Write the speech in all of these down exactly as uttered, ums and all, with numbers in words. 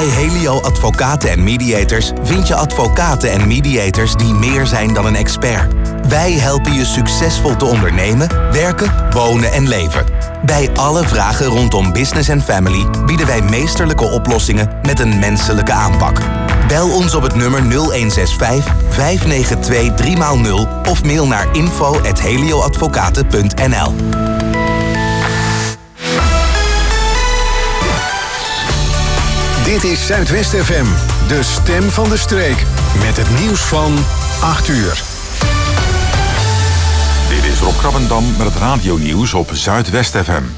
Bij Helio Advocaten en Mediators vind je advocaten en mediators die meer zijn dan een expert. Wij helpen je succesvol te ondernemen, werken, wonen en leven. Bij alle vragen rondom business en family bieden wij meesterlijke oplossingen met een menselijke aanpak. Bel ons op het nummer nul een zes vijf, vijf negen twee, drie nul of mail naar info at helioadvocaten punt n l. Dit is Zuidwest F M, de stem van de streek. Met het nieuws van acht uur. Dit is Rob Krabbendam met het radionieuws op Zuidwest F M.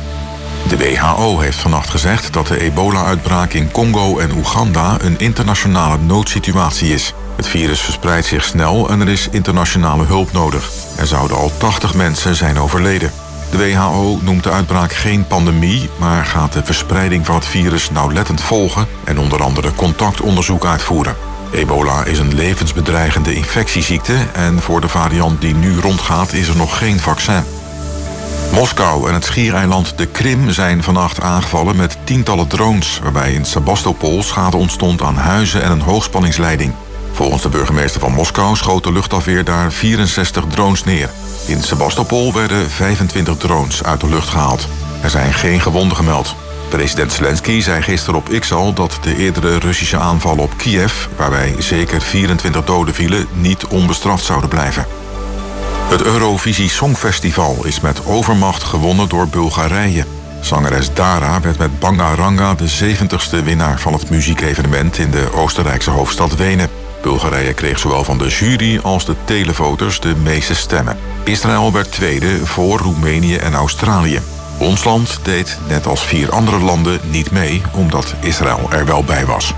De W H O heeft vannacht gezegd dat de ebola-uitbraak in Congo en Oeganda een internationale noodsituatie is. Het virus verspreidt zich snel en er is internationale hulp nodig. Er zouden al tachtig mensen zijn overleden. De W H O noemt de uitbraak geen pandemie, maar gaat de verspreiding van het virus nauwlettend volgen en onder andere contactonderzoek uitvoeren. Ebola is een levensbedreigende infectieziekte en voor de variant die nu rondgaat is er nog geen vaccin. Moskou en het schiereiland de Krim zijn vannacht aangevallen met tientallen drones, waarbij in Sebastopol schade ontstond aan huizen en een hoogspanningsleiding. Volgens de burgemeester van Moskou schoot de luchtafweer daar vierenzestig drones neer. In Sebastopol werden vijfentwintig drones uit de lucht gehaald. Er zijn geen gewonden gemeld. President Zelensky zei gisteren op X al dat de eerdere Russische aanvallen op Kiev, waarbij zeker vierentwintig doden vielen, niet onbestraft zouden blijven. Het Eurovisie Songfestival is met overmacht gewonnen door Bulgarije. Zangeres Dara werd met Bangaranga de zeventigste winnaar van het muziekevenement in de Oostenrijkse hoofdstad Wenen. Bulgarije kreeg zowel van de jury als de televoters de meeste stemmen. Israël werd tweede voor Roemenië en Australië. Ons land deed, net als vier andere landen, niet mee, omdat Israël er wel bij was.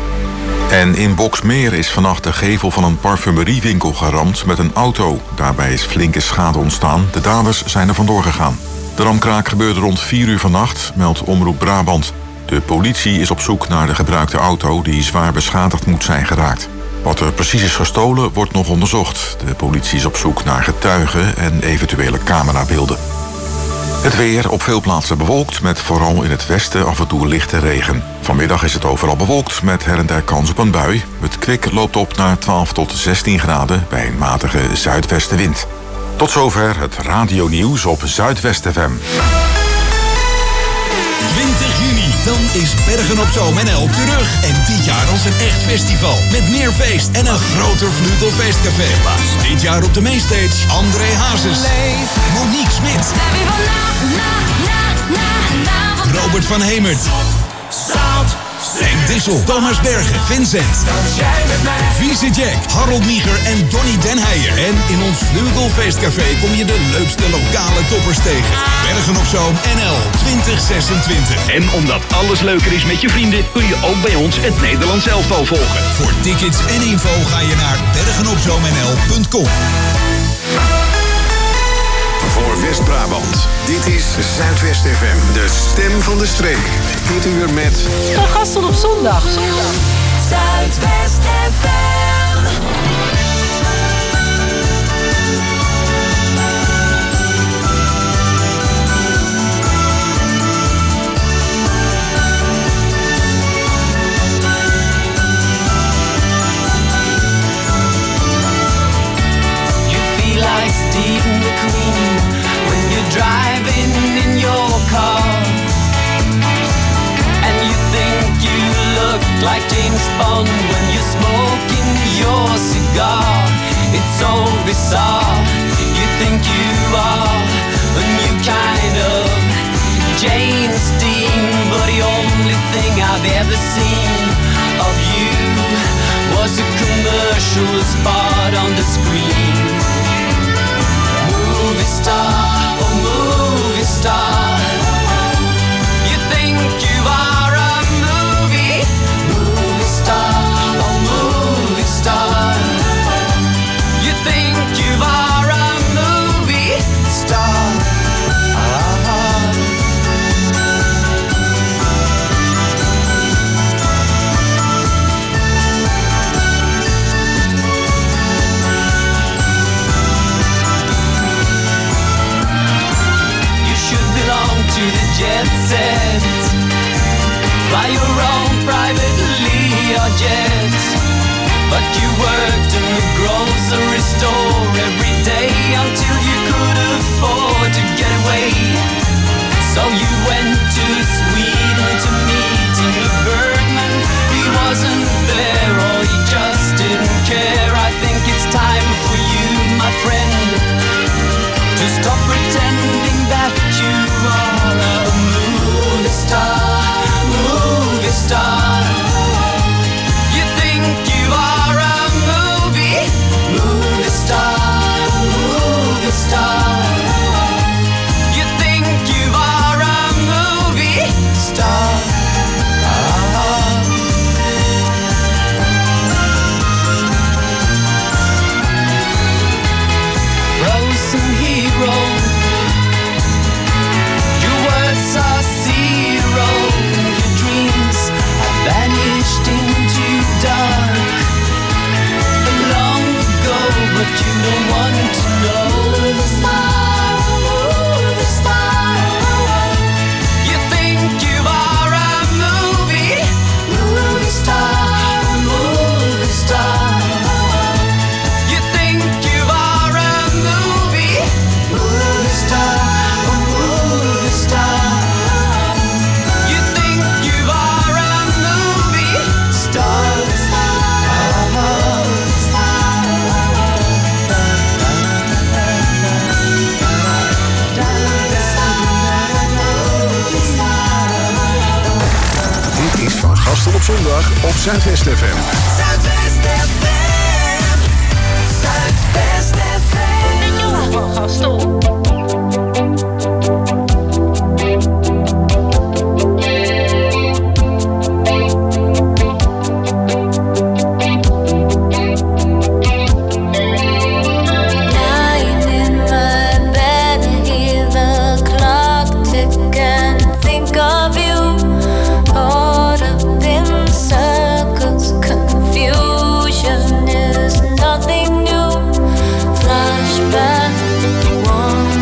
En in Boxmeer is vannacht de gevel van een parfumeriewinkel geramd met een auto. Daarbij is flinke schade ontstaan. De daders zijn er vandoor gegaan. De ramkraak gebeurde rond vier uur vannacht, meldt Omroep Brabant. De politie is op zoek naar de gebruikte auto die zwaar beschadigd moet zijn geraakt. Wat er precies is gestolen wordt nog onderzocht. De politie is op zoek naar getuigen en eventuele camerabeelden. Het weer op veel plaatsen bewolkt, met vooral in het westen af en toe lichte regen. Vanmiddag is het overal bewolkt, met her en der kans op een bui. Het kwik loopt op naar twaalf tot zestien graden bij een matige zuidwestenwind. Tot zover het radionieuws op Zuidwest F M. twintig juni, dan is Bergen op Zoom en El terug. En dit jaar als een echt festival. Met meer feest en een groter Vlugelfeestcafé. Dit jaar op de mainstage André Hazes, Monique Smit, Robert van Hemert, Henk Dissel, Thomas Bergen, Vincent, Vieze Jack, Harold Nieger en Donny Den Heijer. En in ons Vlugelfeestcafé kom je de leukste lokale toppers tegen. Bergen op Zoom N L twintig zesentwintig. En omdat alles leuker is met je vrienden, kun je ook bij ons het Nederlands elftal volgen. Voor tickets en info ga je naar bergenopzoomnl punt com. Voor West-Brabant, dit is Zuidwest F M, de stem van de streek. Dit uur met... Van gasten op zondag. Zuidwest F M. You feel like Steve McQueen when you're driving in your car, and you think you look like James Bond when you're smoking your cigar. It's so bizarre. You think you are a new kind of James Dean, but the only thing I've ever seen of you was a commercial spot on the screen. Movie star, oh movie star, you think you are a movie, movie star, oh movie star, you think you are a movie star. jet. But you worked in the grocery store every day until you could afford to get away. So you went to Sweden to meet Ingmar Bergman. He wasn't there or he just didn't care. I think it's time for you, my friend, to stop pretending that you are a movie star, movie star. You think you are a movie, movie star, movie star. You think you are a movie star. Frozen hero, your words are zero. Your dreams have vanished into dark long ago, but you don't want to know. Movie star, movie star. You think you are a movie, movie star, movie star. You think you are a movie, movie star, movie star. You think you are a movie star. Dit is Van Gastel op zondag op Zuidwest F M. Zuidwest F M. Zuidwest F M. Van Gastel. Lying in my bed, hear the clock tick and think of you. Caught up in circles, confusion is nothing new. Flashback, one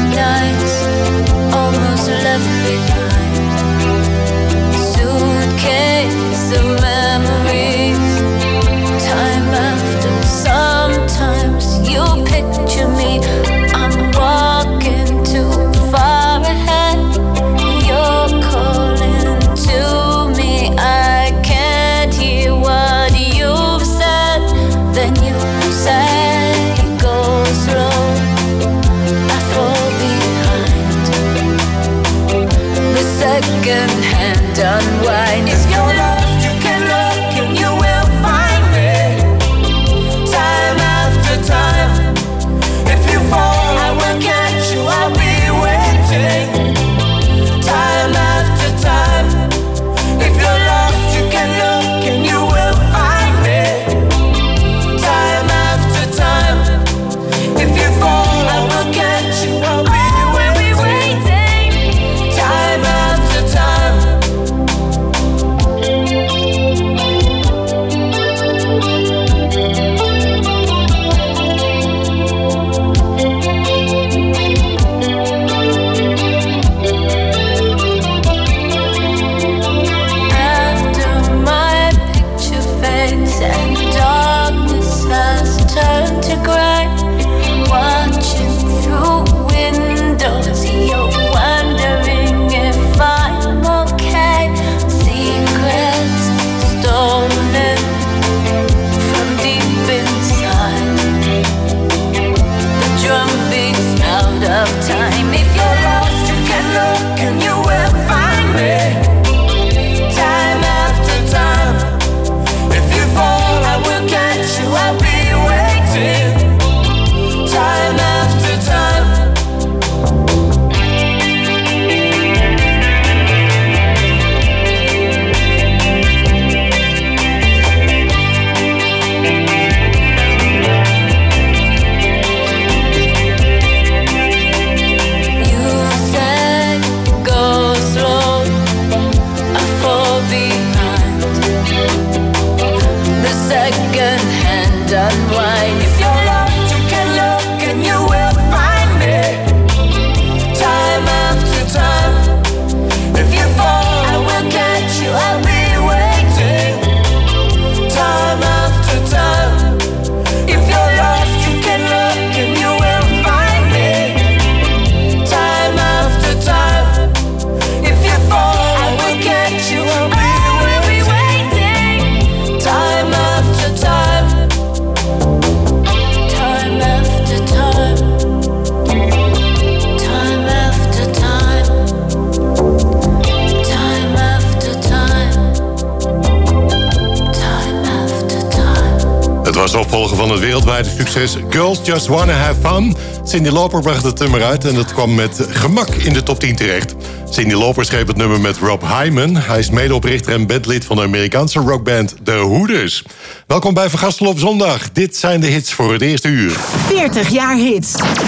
Als opvolger van het wereldwijde succes Girls Just Wanna Have Fun. Cyndi Lauper bracht het nummer uit en dat kwam met gemak in de top tien terecht. Cyndi Lauper schreef het nummer met Rob Hyman. Hij is medeoprichter en bandlid van de Amerikaanse rockband The Hooters. Welkom bij Van Gastel op zondag. Dit zijn de hits voor het eerste uur. veertig jaar hits.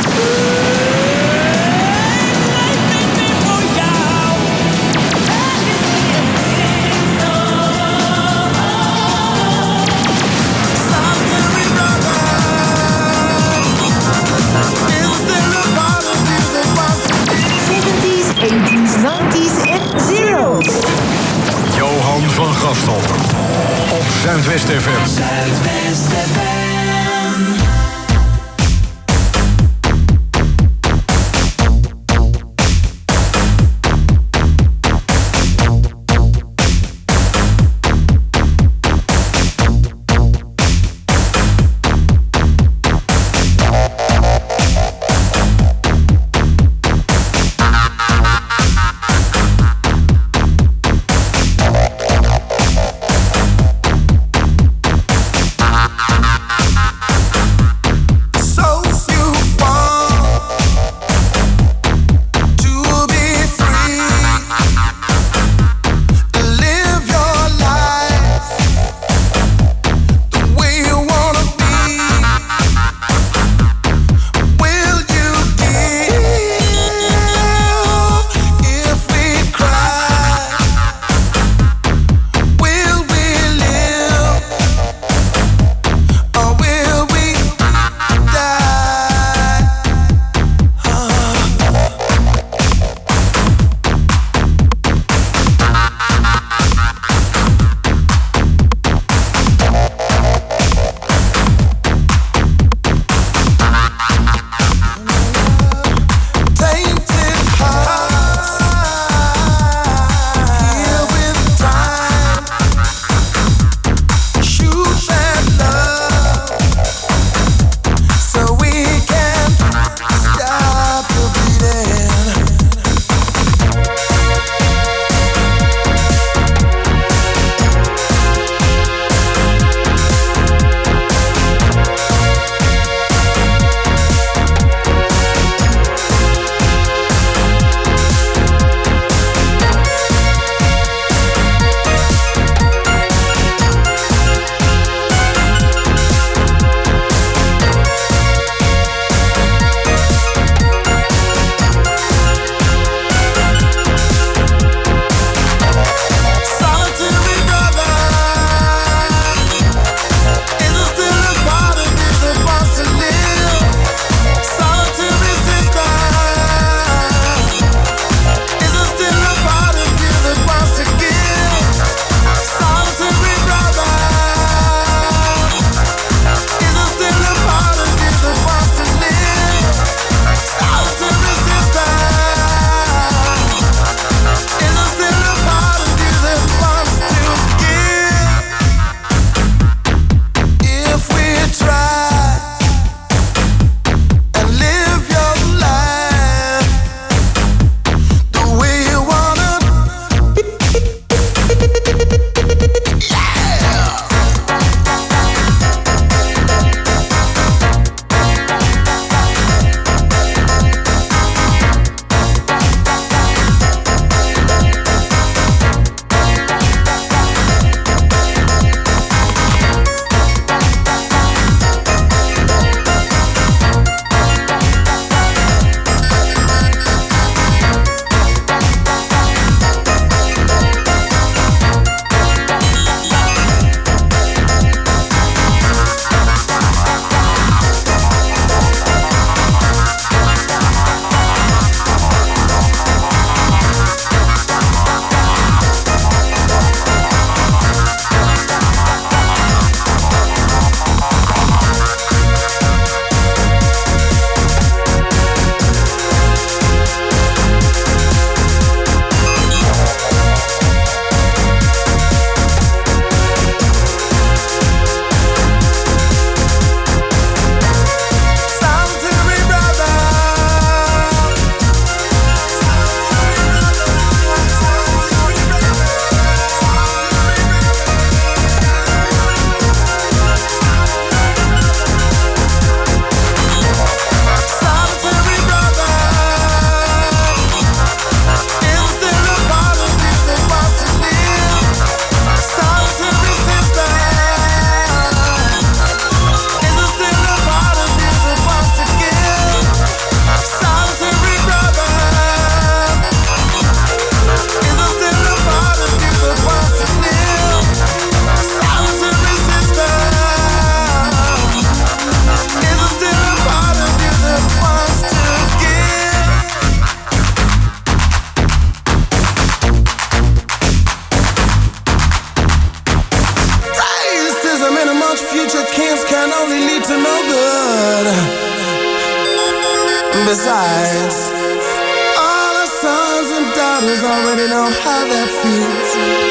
Johan van Gastel op Zuidwest F M. Zuidwest F M. much future kings can only lead to no good. Besides, all our sons and daughters already know how that feels.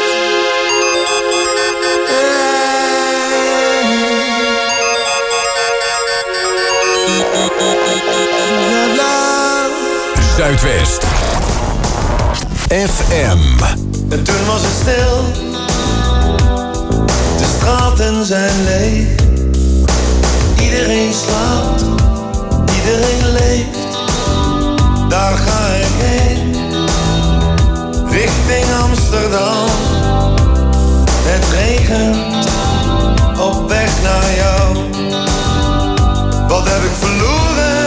Zuidwest F M. En toen was het stil. De straten zijn leeg. Iedereen slaapt. Iedereen leeft. Daar ga ik heen. Richting Amsterdam. Het regent. Op weg naar jou. Wat heb ik verloren?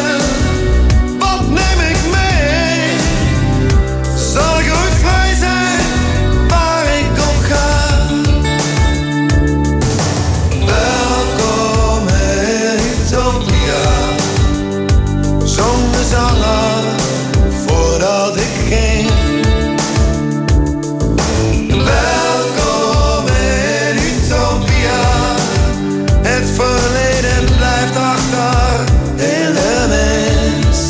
Zal ik ooit vrij zijn waar ik op ga? Welkom in Utopia, zong de zanger voordat ik ging. Welkom in Utopia, het verleden blijft achter in de mist.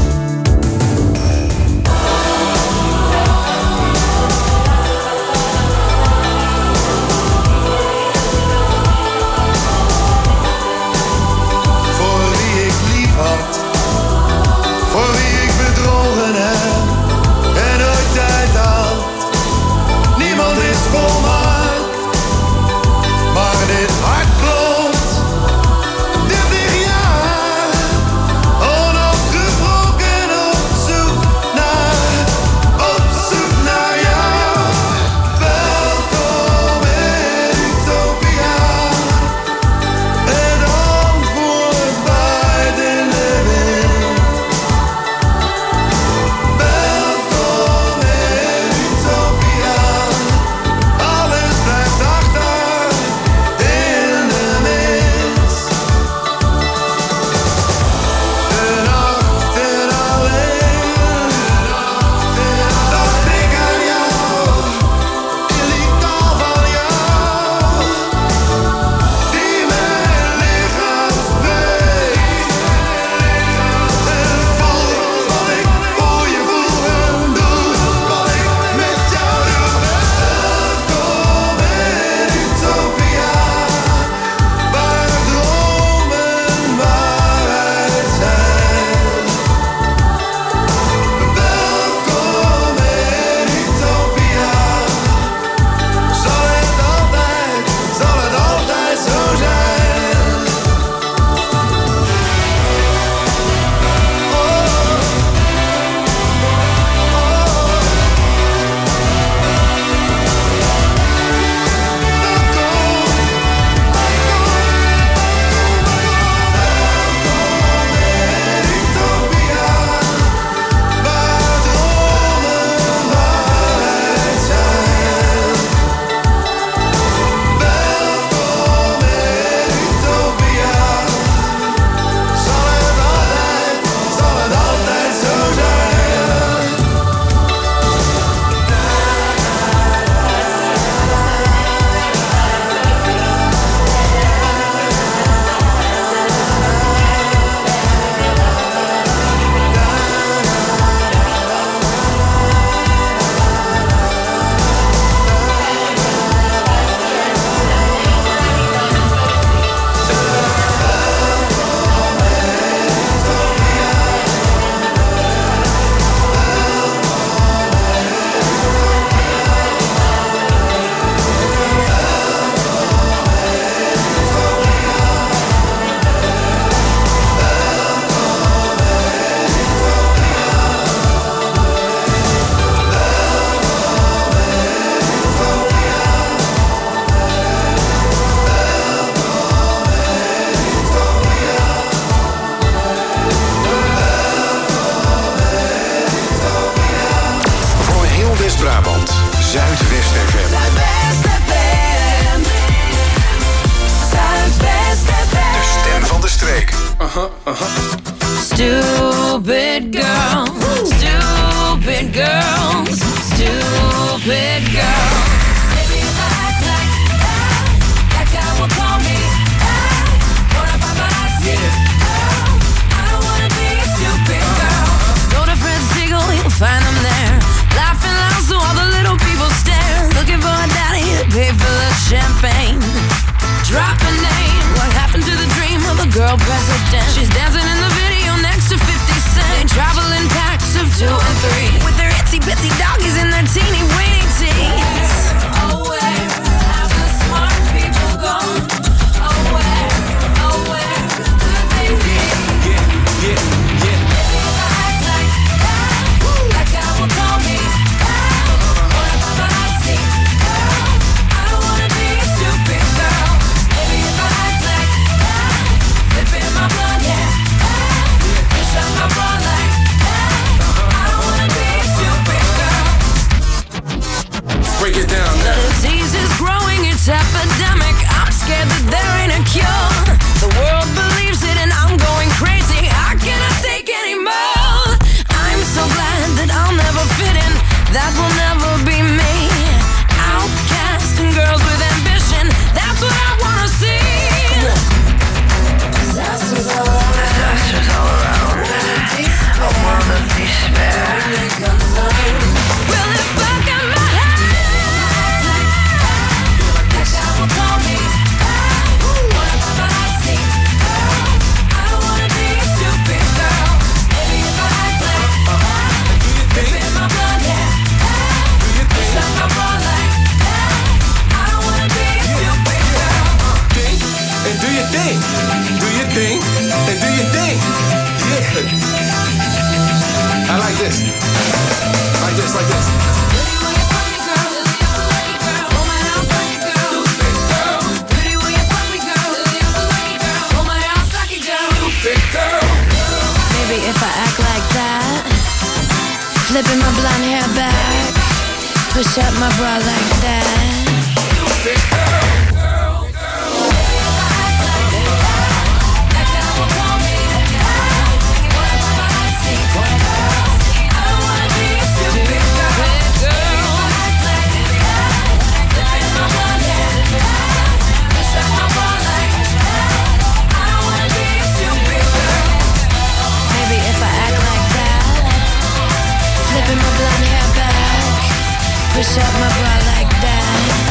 Voor wie ik bedrogen heb en ooit tijd had. Niemand is volmaakt, maar dit hart klopt. dertig jaar, onafgebroken op zoek naar, op zoek naar jou. Welkom in Utopia, het antwoord buiten in de wind. Zuidwest F M. Zuidwest F M. Zuidwest F M. De stem van de streek. Uh-huh, uh-huh. Stupid girl, stupid girls, stupid girls. Baby, if I act like that, that guy will call me attention. She's dancing in the video next to fifty cent. They travel in packs of two and three, with their itsy bitsy doggies in their teeny weeny teens. Oh, where have the smart people gone? Oh, where, oh, where could they be? Yeah, yeah, yeah. Maybe if I act like that, that guy will call me back. What about I see? Girl, I don't wanna be a stupid girl. Maybe if I act like that, flipping my blood, yeah. Push up my bra like that. I don't wanna be a stupid girl. Let's break it down The now. disease is growing, it's epidemic. I'm scared that there ain't a cure. The world believes it and I'm going crazy. I cannot take any more. I'm so glad that I'll never fit in. That will never be me. Outcast and girls with ambition. That's what I wanna see. Disasters all around. Disasters all around. A world of despair. Well, if I got my head, that guy will call me back. What about I see? Girl, I don't wanna be a stupid girl. Maybe if I act like that, flipping my blood, yeah. Push up my bra like that. I don't wanna be a stupid girl. Think and do your thing. Do your thing and do your thing. Yeah. I like this. Like this, like this. Pretty when you fuck me, girl. Oh, my house like it, girl. Pretty when you fuck me, girl. Oh, my house like it, girl. Big girl. Maybe if I act like that, flipping my blonde hair back, push up my bra like that. Big girl. Maybe if I act like that, flipping my blonde hair back, push up my bra like that.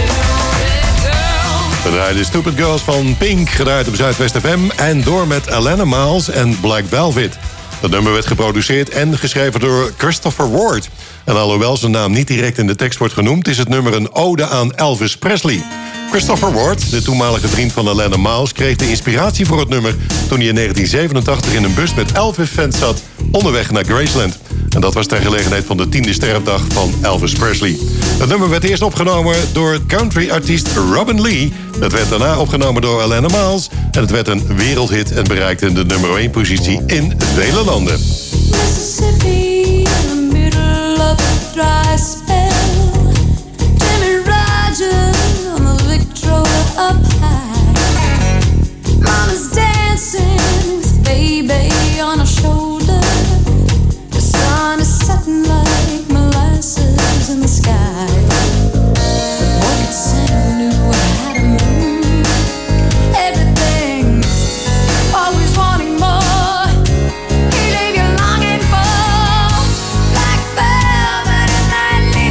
We draaien de Stupid Girls van Pink, gedraaid op Zuidwest F M. En door met Alana Miles en Black Velvet. Dat nummer werd geproduceerd en geschreven door Christopher Ward. En alhoewel zijn naam niet direct in de tekst wordt genoemd, is het nummer een ode aan Elvis Presley. Christopher Ward, de toenmalige vriend van Alana Miles, kreeg de inspiratie voor het nummer toen hij in negentien zevenentachtig in een bus met Elvis-fans zat onderweg naar Graceland. En dat was ter gelegenheid van de tiende sterfdag van Elvis Presley. Het nummer werd eerst opgenomen door country-artiest Robin Lee. Het werd daarna opgenomen door Alana Miles. En het werd een wereldhit en bereikte de nummer één positie in vele landen. Mississippi, in the middle of a dry spell. Jimmy Rogers on the Victrola up high. Mama's dancing with baby on her shoulder. The sun is setting like molasses in the sky. One could sing knew how to move. Everything, always wanting more. He leave you longing for black velvet and that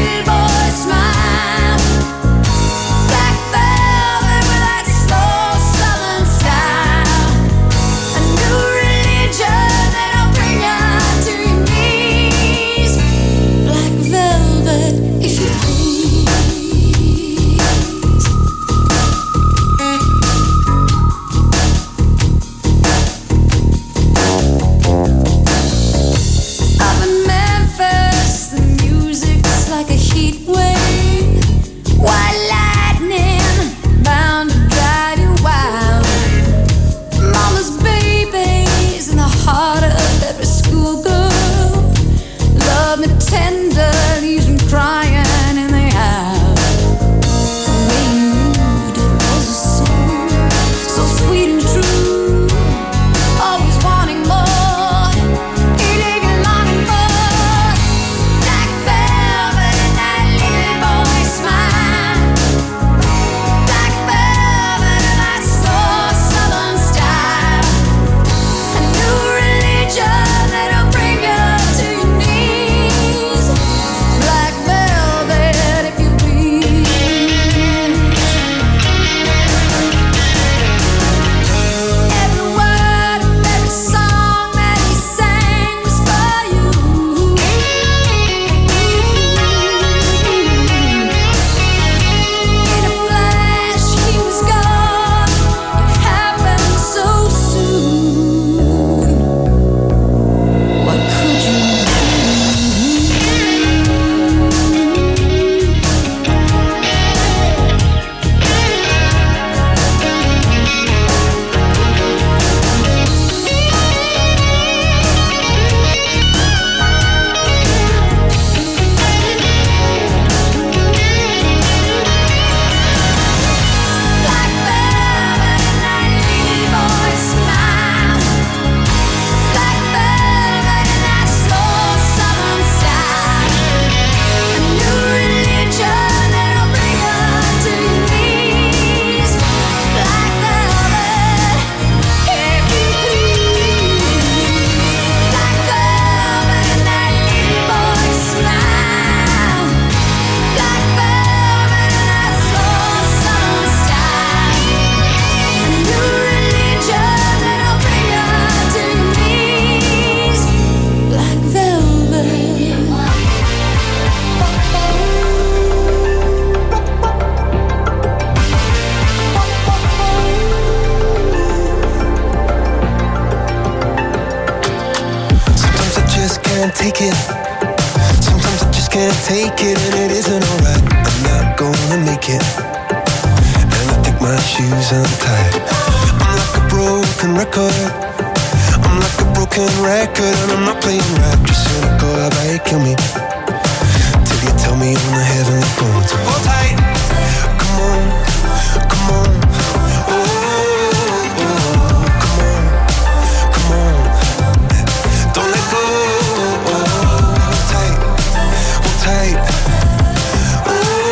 take it. Sometimes I just can't take it, and it isn't alright. I'm not gonna make it, and I think my shoes untied. I'm like a broken record. I'm like a broken record, and I'm not playing right. Just cynical, how about you kill me till you tell me on the heavenly phone to hold tight. Come on, come on. Oh, oh, come on, come on. Don't let go. Oh, hold tight, hold tight. Oh,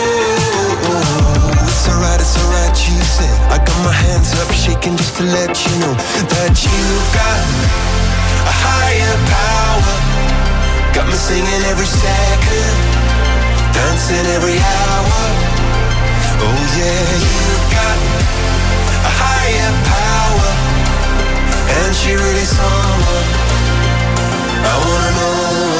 oh, it's alright, it's alright, you said. I got my hands up shaking just to let you know that you've got a higher power. Got me singing every second, dancing every hour. Oh yeah, you've got a higher power, and she really someone I wanna know.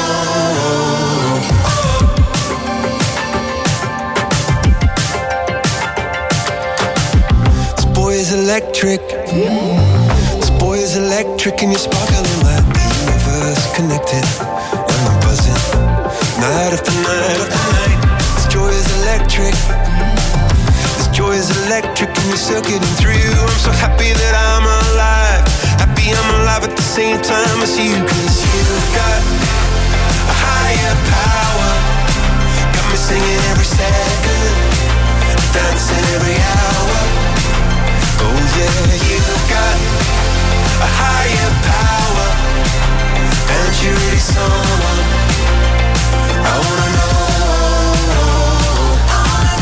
This boy is electric. This boy is electric, and you're sparkling like the universe connected. And I'm buzzing night after night after night. This joy is electric. This joy is electric, and you're circuiting through. I'm so happy that I'm alive. Happy I'm alive at the same time as you. Cause you've got a higher power. Got me singing every second, dancing every hour. Oh yeah, you've got a higher power, and you're really someone I wanna know. I wanna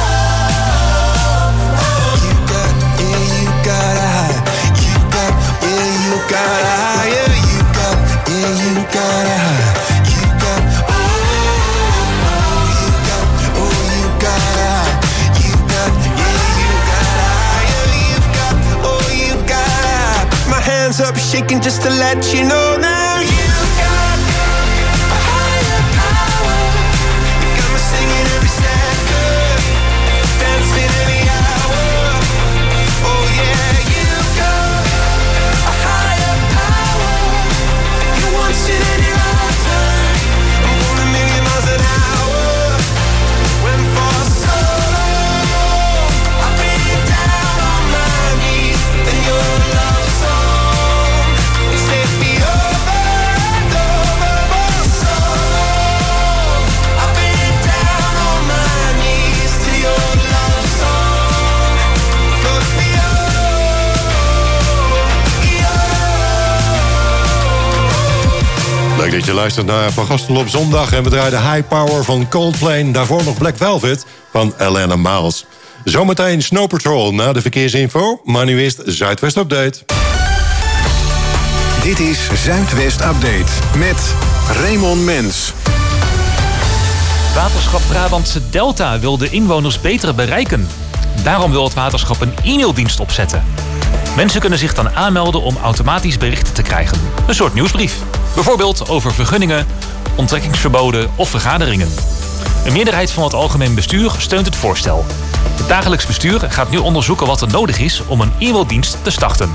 know. You got, yeah, you got a high. You got, yeah, you got a higher. You got, yeah, you got a high. You got, oh, oh, you got, oh, you got a high. You got, yeah, you got a higher. You've got, oh, you got a high. My hands up shaking just to let you know now. You've got a higher power. You got me singing every second, dancing every hour. Oh yeah, you've got a higher power. You want it in your lifetime. I'm going a million miles an hour. When for so long I've been down on my knees, and your love song set me over and over. For so long I've been down on my knees till your love song floats me over. Leuk dat je luistert naar Van Gastel op zondag. En we draaiden High Power van Coldplay. Daarvoor nog Black Velvet van Alana Miles. Zometeen Snow Patrol na de verkeersinfo. Maar nu eerst Zuidwest Update. Dit is Zuidwest Update met Raymond Mens. Waterschap Brabantse Delta wil de inwoners beter bereiken. Daarom wil het waterschap een e-maildienst opzetten. Mensen kunnen zich dan aanmelden om automatisch berichten te krijgen. Een soort nieuwsbrief. Bijvoorbeeld over vergunningen, onttrekkingsverboden of vergaderingen. Een meerderheid van het algemeen bestuur steunt het voorstel. Het dagelijks bestuur gaat nu onderzoeken wat er nodig is om een e-maildienst te starten.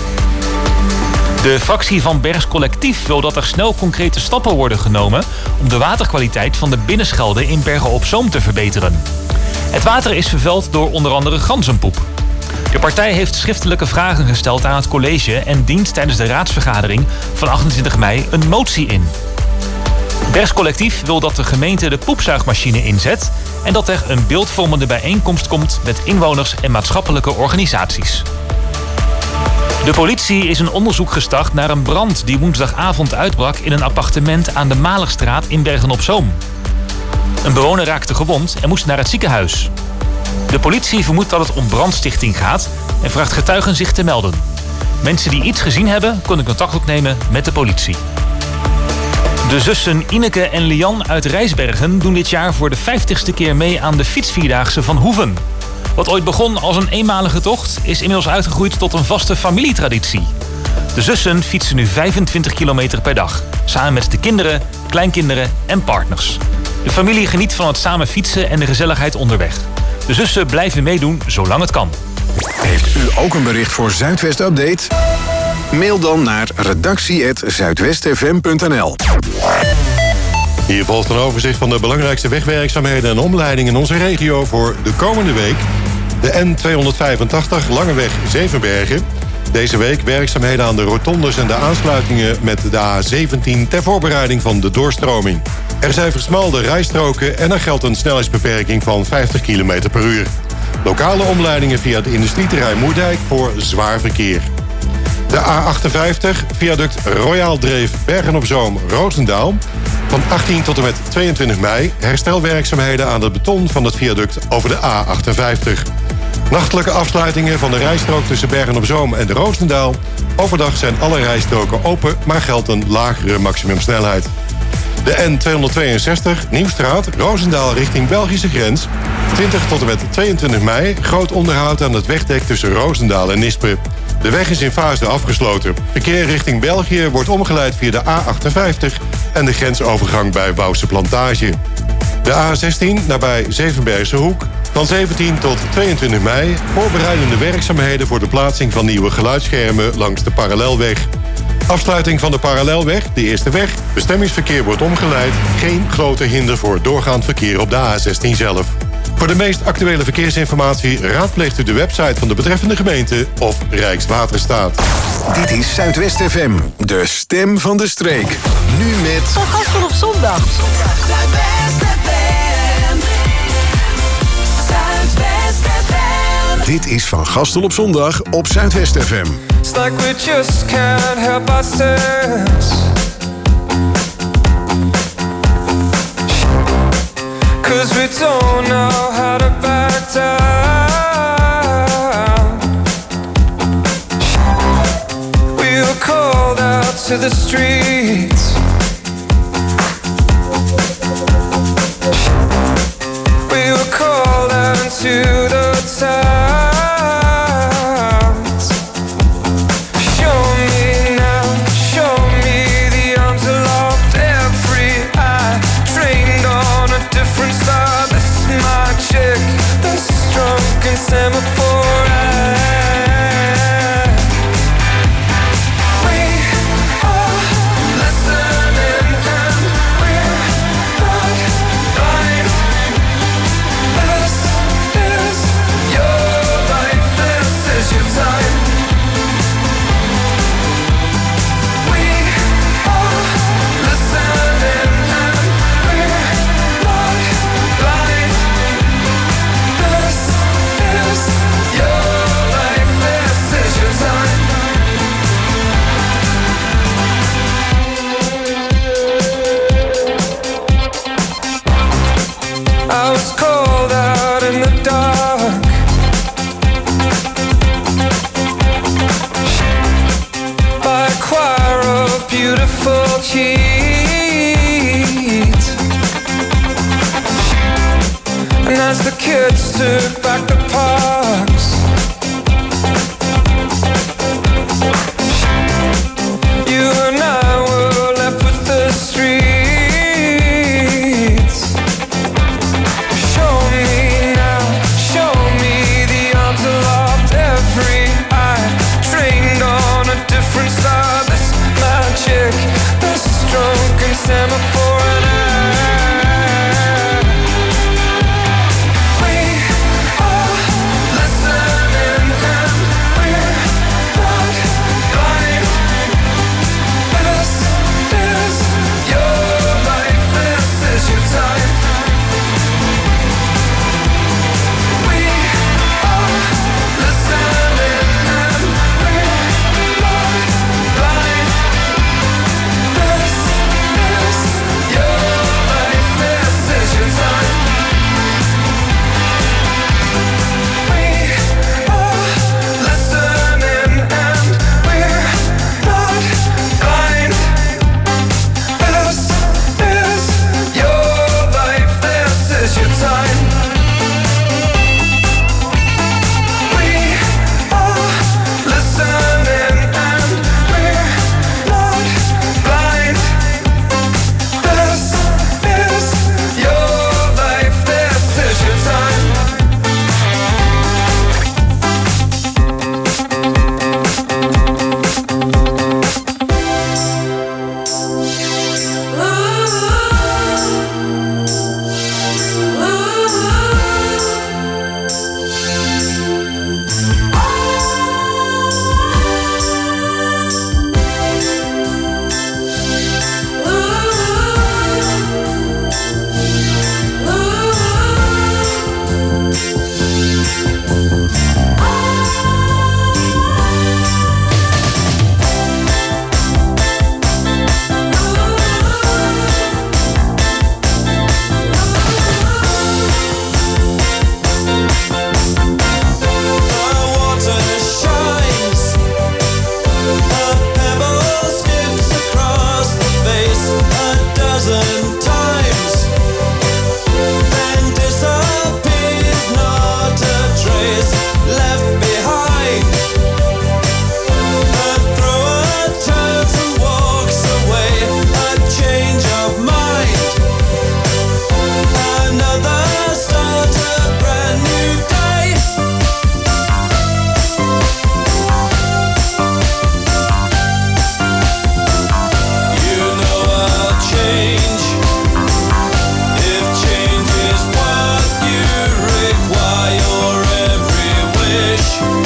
De fractie van Bergs Collectief wil dat er snel concrete stappen worden genomen om de waterkwaliteit van de Binnenschelde in Bergen op Zoom te verbeteren. Het water is vervuild door onder andere ganzenpoep. De partij heeft schriftelijke vragen gesteld aan het college en dient tijdens de raadsvergadering van achtentwintig mei een motie in. Bergs Collectief wil dat de gemeente de poepzuigmachine inzet en dat er een beeldvormende bijeenkomst komt met inwoners en maatschappelijke organisaties. De politie is een onderzoek gestart naar een brand die woensdagavond uitbrak in een appartement aan de Malerstraat in Bergen op Zoom. Een bewoner raakte gewond en moest naar het ziekenhuis. De politie vermoedt dat het om brandstichting gaat en vraagt getuigen zich te melden. Mensen die iets gezien hebben, kunnen contact opnemen met de politie. De zussen Ineke en Lian uit Rijsbergen doen dit jaar voor de vijftigste keer mee aan de fietsvierdaagse van Hoeven. Wat ooit begon als een eenmalige tocht is inmiddels uitgegroeid tot een vaste familietraditie. De zussen fietsen nu vijfentwintig kilometer per dag, samen met de kinderen, kleinkinderen en partners. De familie geniet van het samen fietsen en de gezelligheid onderweg. De zussen blijven meedoen zolang het kan. Heeft u ook een bericht voor Zuidwest Update? Mail dan naar redactie apenstaartje zuidwestfm punt n l. Hier volgt een overzicht van de belangrijkste wegwerkzaamheden en omleidingen in onze regio voor de komende week. De N tweehonderdvijfentachtig Langeweg Zevenbergen. Deze week werkzaamheden aan de rotondes en de aansluitingen met de A zeventien ter voorbereiding van de doorstroming. Er zijn versmalde rijstroken en er geldt een snelheidsbeperking van vijftig kilometer per uur. Lokale omleidingen via het industrieterrein Moerdijk voor zwaar verkeer. De A achtenvijftig, viaduct Royaal Dreef Bergen-op-Zoom-Roosendaal. Van achttien tot en met tweeëntwintig mei herstelwerkzaamheden aan het beton van het viaduct over de A achtenvijftig. Nachtelijke afsluitingen van de rijstrook tussen Bergen-op-Zoom en de Roosendaal. Overdag zijn alle rijstroken open, maar geldt een lagere maximumsnelheid. De N tweehonderdtweeënzestig, Nieuwstraat, Roosendaal richting Belgische grens. twintig tot en met tweeëntwintig mei, groot onderhoud aan het wegdek tussen Roosendaal en Nispe. De weg is in fase afgesloten. Verkeer richting België wordt omgeleid via de A achtenvijftig en de grensovergang bij Wouwse Plantage. De A zestien nabij Zevenbergse Hoek. Van zeventien tot tweeëntwintig mei voorbereidende werkzaamheden voor de plaatsing van nieuwe geluidsschermen langs de parallelweg. Afsluiting van de parallelweg, de eerste weg. Bestemmingsverkeer wordt omgeleid. Geen grote hinder voor doorgaand verkeer op de A zestien zelf. Voor de meest actuele verkeersinformatie raadpleegt u de website van de betreffende gemeente of Rijkswaterstaat. Dit is Zuidwest F M, de stem van de streek. Nu met... Van Gastel op zondag. Zuidwest F M. Zuidwest F M. Dit is Van Gastel op zondag op Zuidwest F M. It's like we just can't help ourselves. 'Cause we don't know how to back down. We were called out to the streets. We were called out into the towns. Show me now, show me the arms aloft, every eye trained on a different star. This magic, this drunken semaphore. We are listening. left behind. The thrower turns and walks away, a change of mind. Another start, a brand new day. You know I'll change if change is what you require. Your every wish,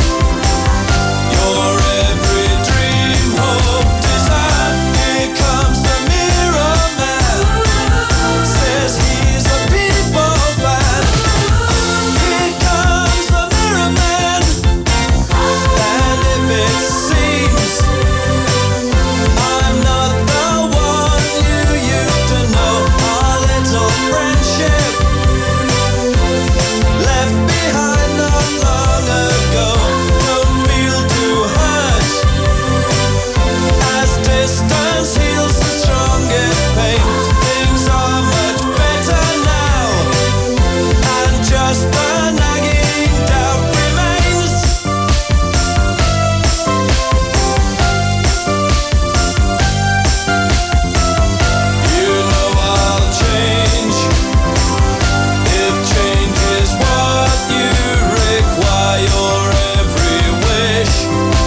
your every dream, hope, desire. Here comes the mirror man, says he's a people fan. Here comes the mirror man, and if it seems I'm not the one you used to know, our little friendship left behind not long ago. Don't feel too hurt, as distance heals the strongest pain. Things are much better now, and just the nagging doubt remains. You know I'll change if change is what you require. Your every wish,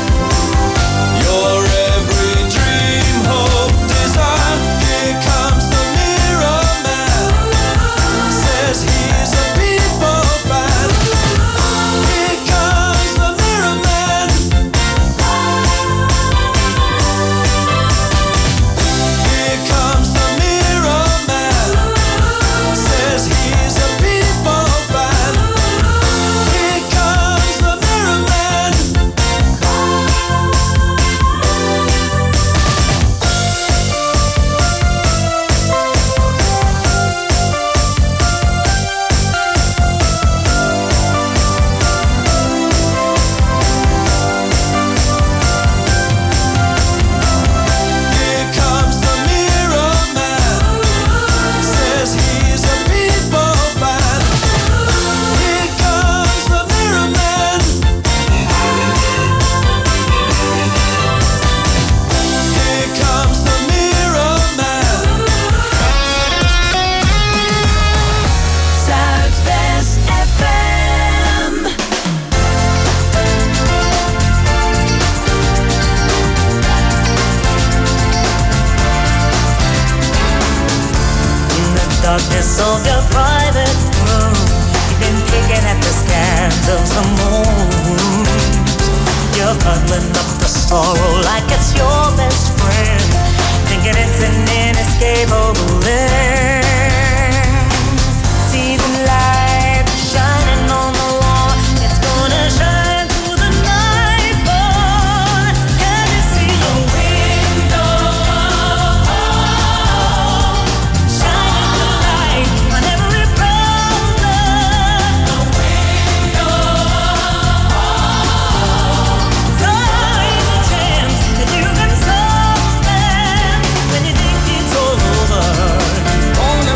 your every dream, hope, desire. Here comes the mirror man, says he's a people fan. Here comes the mirror man. Here comes the mirror man, says he's a people fan. Here comes the mirror man. Here comes the mirror man, says he's a people fan. Here comes the mirror man. Here comes the mirror man. Zuidwest F M. In the darkness of your private room, you've been picking at the scans of some wounds. You're cuddling up the sorrow like it's your best friend, thinking it's an inescapable end. See the light shining on the wall, it's gonna shine through the night, boy. Can you see the window? Shining the light on every problem. The window. So is a chance that you can solve them when you think it's all over.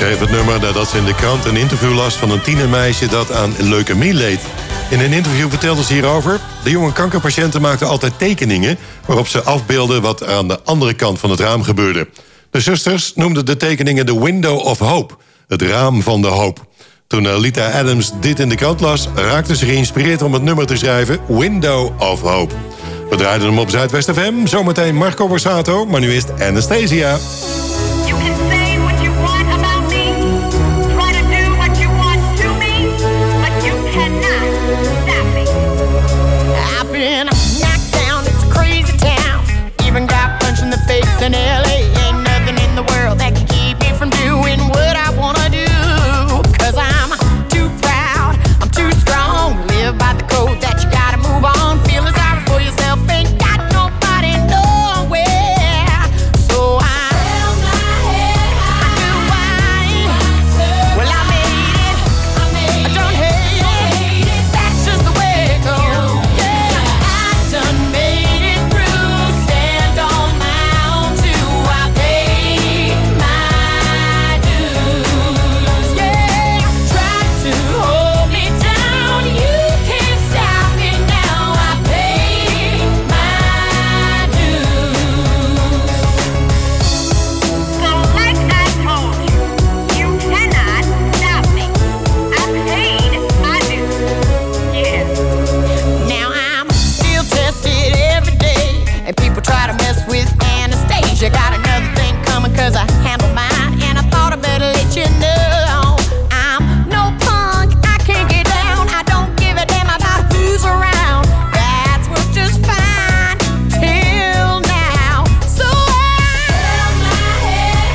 schreef het nummer nadat ze in de krant een interview las van een tienermeisje dat aan leukemie leed. In een interview vertelde ze hierover: de jonge kankerpatiënten maakten altijd tekeningen waarop ze afbeelden wat er aan de andere kant van het raam gebeurde. De zusters noemden de tekeningen de Window of Hope, het raam van de hoop. Toen Lita Adams dit in de krant las, raakte ze geïnspireerd om het nummer te schrijven Window of Hope. We draaiden hem op Zuidwest F M, zometeen Marco Borsato, maar nu is het Anastasia. You can say what you want about me, try to do what you want to me, but you cannot stop me. I've been knocked down, it's a crazy town. Even got punched in the face in L A. Ain't nothing in the world that can keep me from doing what I wanna do. Cause I'm too proud, I'm too strong. Live by the code that you gotta move on. Feeling sorry for yourself, ain't got nobody nowhere. So I held my head high. I do wine. Well, I made it. I don't hate it. That's just the way it goes. Yeah, I done made it through. Stand on my own too. I paid my dues. Yeah, try to hold me down. You can't stop me now. I paid my dues. So like I told you, you cannot stop me. I paid my dues. Yeah. Now I'm still tested every day, and people try to mess with Anastasia. Got another thing coming cause I handle mine, and I thought I better let you know I'm no punk, I can't get down. I don't give a damn about who's around. That's worked just fine till now. So I held my head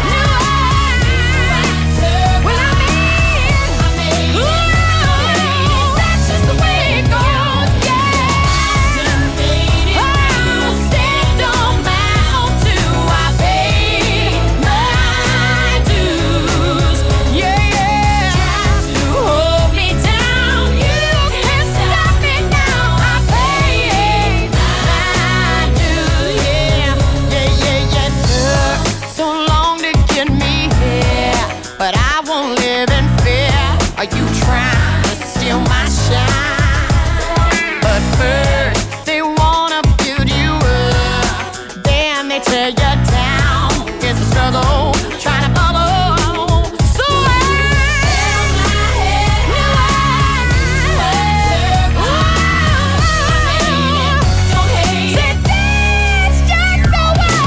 high. Well, I made it. Ooh, that's just the way it goes. Yeah, I made it. Oh, stand on my own too. I paid my dues. Yeah, yeah. Try to hold me down. You can't stop me now. I paid my dues. Yeah, yeah, yeah, yeah. Took so long to get me here, but I won't live in fear. Are you trying to steal my shine? But first they wanna build you up, then they tear you down. It's a struggle trying to follow. So I held my head high. Don't hate. Said that's just the way.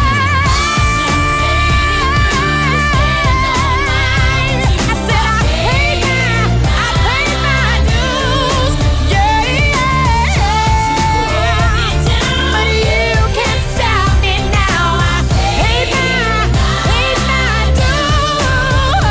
I said I paid my, I paid my dues. Yeah, yeah. But you can't stop me now. I paid my, paid my dues.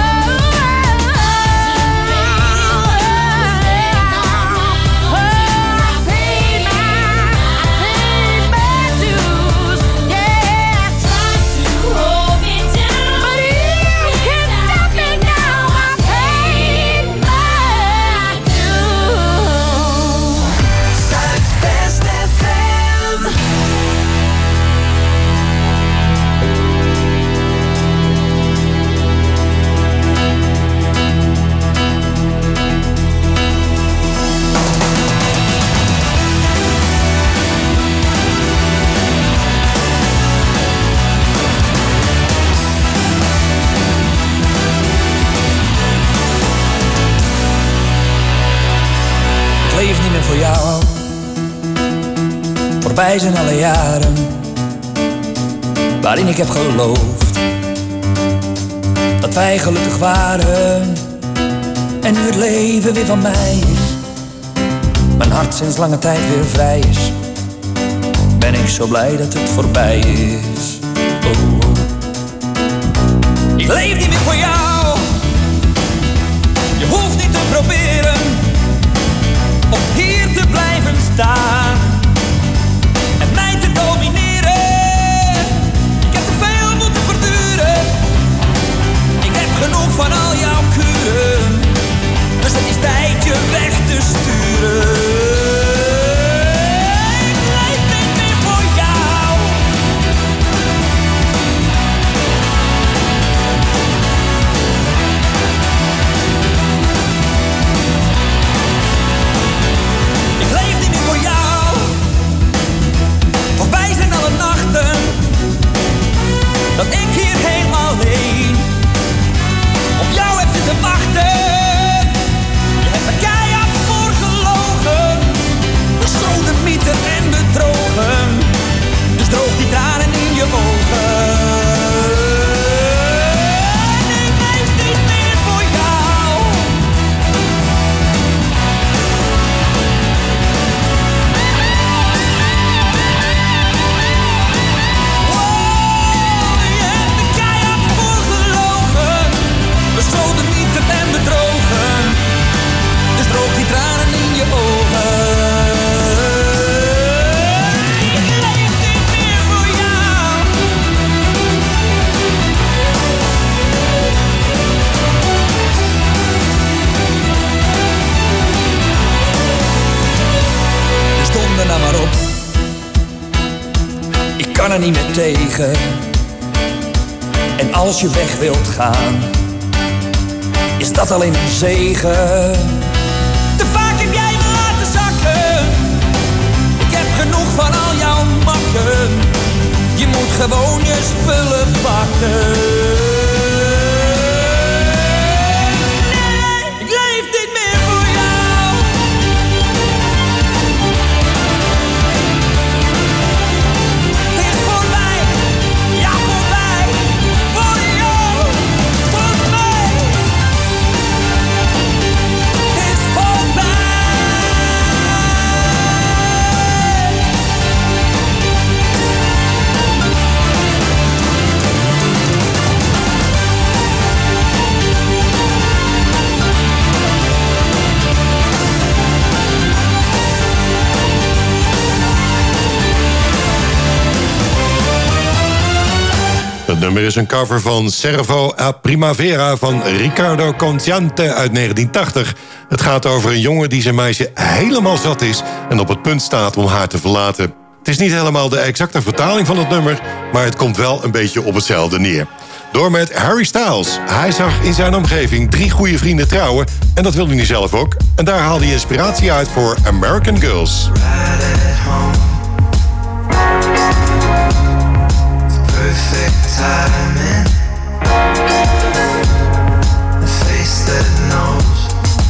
Oh, I paid my, I paid my dues. Yeah, try to hold me down, but you can't stop me now. I paid my dues. Zuidwest F M. Ik leef niet meer voor jou. Voorbij zijn alle jaren waarin ik heb geloofd dat wij gelukkig waren. En nu het leven weer van mij is, mijn hart sinds lange tijd weer vrij is, ben ik zo blij dat het voorbij is. Oh, oh. Ik leef niet meer voor jou. Je hoeft niet te proberen om hier te blijven staan en mij te domineren. Ik heb te veel moeten verduren. Ik heb genoeg van al jouw kuren, dus het is tijd je weg te sturen. Ik leef niet meer voor jou. kan er niet meer tegen. En als je weg wilt gaan, is dat alleen een zegen. Te vaak heb jij me laten zakken. Ik heb genoeg van al jouw makken. Je moet gewoon je spullen pakken. Nee, ik leef niet meer voor jou. Het is voorbij, ja voorbij. Voor jou, voor mij. Het is voorbij. Het nummer is een cover van Servo a Primavera van Riccardo Conziante uit negentien tachtig. Het gaat over een jongen die zijn meisje helemaal zat is en op het punt staat om haar te verlaten. Het is niet helemaal de exacte vertaling van het nummer, maar het komt wel een beetje op hetzelfde neer. Door met Harry Styles. Hij zag in zijn omgeving drie goede vrienden trouwen en dat wilde hij zelf ook. En daar haalde hij inspiratie uit voor American Girls. Perfect timing. A face that knows.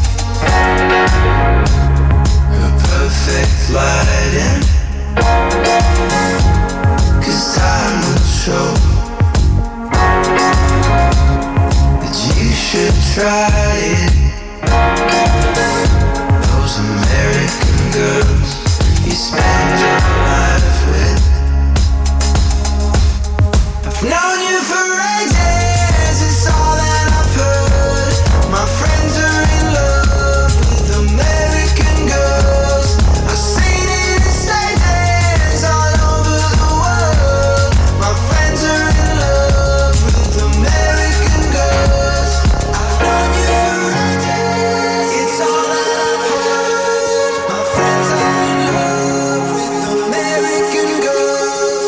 A perfect lighting. 'Cause time will show that you should try it. Those American girls you spend your life with. Known you for ages, it's all that I've heard. My friends are in love with American girls. I've seen it in stages all over the world. My friends are in love with American girls. I've known you for ages, it's all that I've heard. My friends are in love with American girls.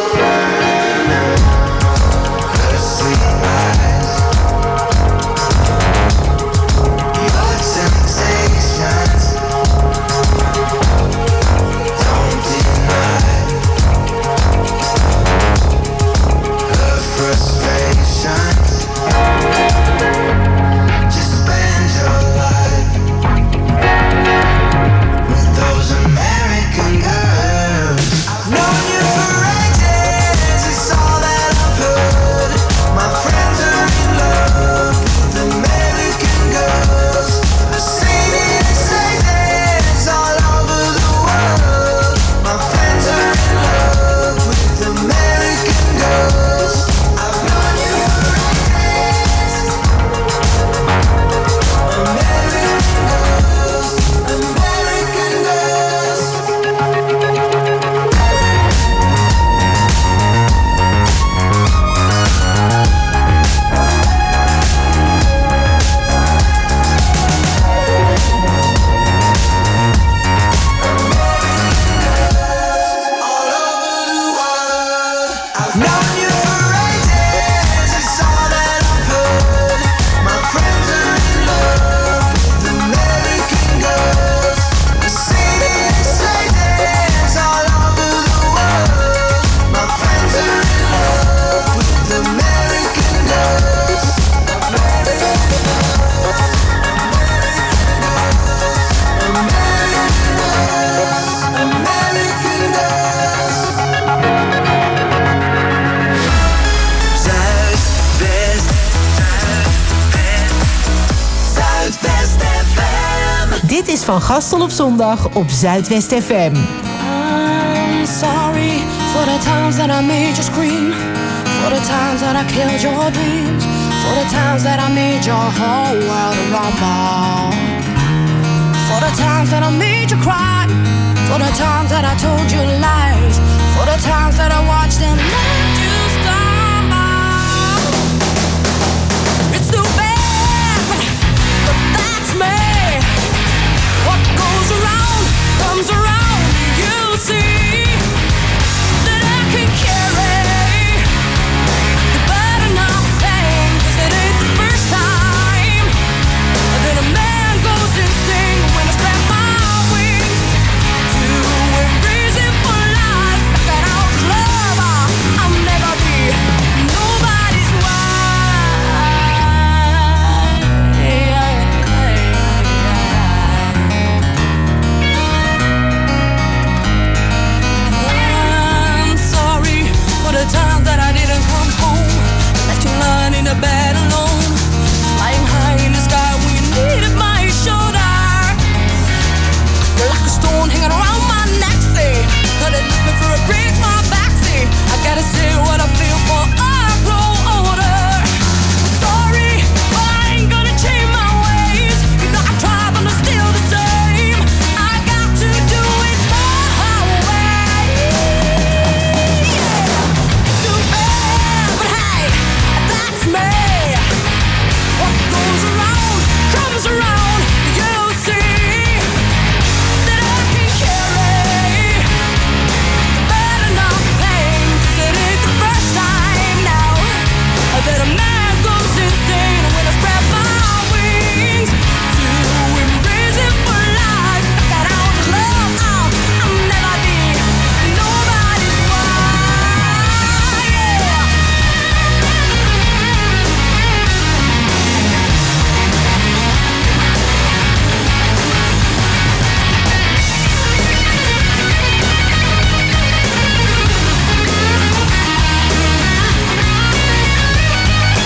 Van Gastel op zondag op Zuidwest F M. I'm sorry for the times that I made you scream, for the times that I killed your dreams, for the times that I made your whole world rumble, for the times that I made you cry, for the times that I told you lies, for the times that I watched them lie.